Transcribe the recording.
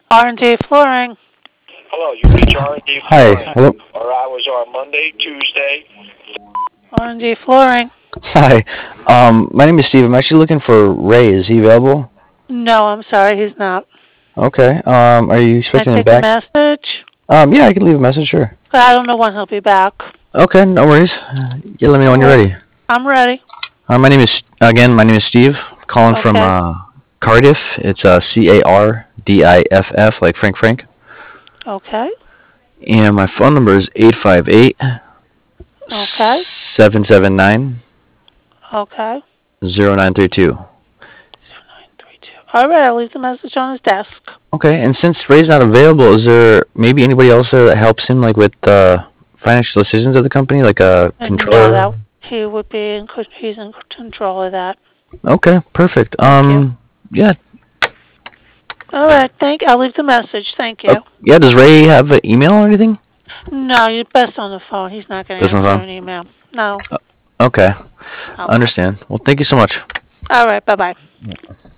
R&D Flooring. Hello, you reach R&D Hi. Flooring. Hello. Our hours are Monday, Tuesday. R&D Flooring. Hi. My name is Steve. I'm actually looking for Ray. Is he available? No, I'm sorry, he's not. Okay. Are you Can expecting I him take a back? message? Yeah, I can leave a message, sure. I don't know when he'll be back. Okay, no worries. Yeah, let me know when you're ready. I'm ready. My name is Steve. Calling from Okay. Cardiff. It's Cardiff, like Frank. Okay. And my phone number is 858 Okay. 779 Okay. 0932. 0932. All right, I'll leave the message on his desk. Okay, and since Ray's not available, is there maybe anybody else there that helps him, like with financial decisions of the company, like a And no, controller? that he would be he's in control of that. Okay, perfect. Thank you. Yeah. All right, I'll leave the message. Thank you. Yeah. Does Ray have an email or anything? No, you're best on the phone. He's not going to Doesn't answer phone. an email. No. Okay, Okay. understand. Well, thank you so much. All right, bye-bye.